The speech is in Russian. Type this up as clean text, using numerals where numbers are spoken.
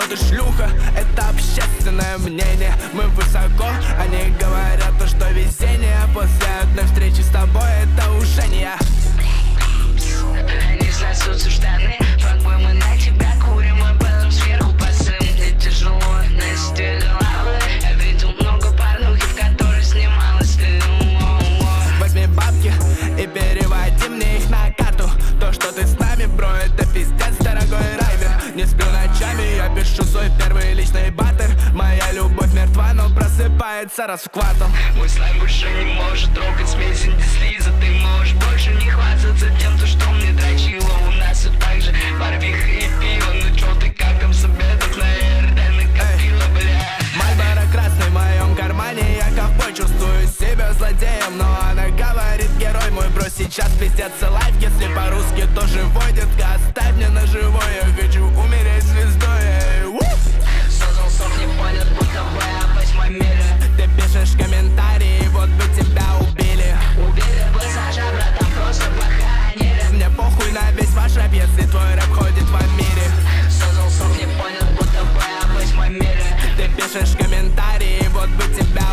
ты шлюха, это общественное мнение. Мы высоко, они говорят, то, что везение после одной встречи с тобой это уже не я. Они сносутся в штаны, факбой, мы на тебя курим, а потом сверху посым. Мне тяжело нести головы. Я видел много порнухи, в которой снималась ты. Возьми бабки и переводи мне их на карту. То, что ты с нами, бро, это пиздец, дорогой райдер. Не сплю ночами, я пишу свой первый личный баттер. Моя любовь мертва, но просыпается раз в квартал. Мой слайм больше не может трогать смесь антислиза. Ты можешь больше не хвастаться тем, что мне дрочило. У нас все так же, барвиха и пиво. Ну чё ты, как там с обедов на РД накопила, бля? Мальборо красный в моем кармане, я ковбой, чувствую себя злодеем. Но она говорит, герой мой, бро, сейчас пиздец лайф. Если по-русски, то живой, детка, оставь мне на живой. Я хочу умереть звездой, Создал сон, не понят, будто бы я в 8 мире. Ты пишешь комментарии, вот бы тебя убили. Убили бы Саша, братан, просто похоронили. Мне похуй на весь ваш рэп, если твой рэп ходит во мире. Создал сон, не понят, будто бы я в 8 мире. Ты пишешь комментарии, вот бы тебя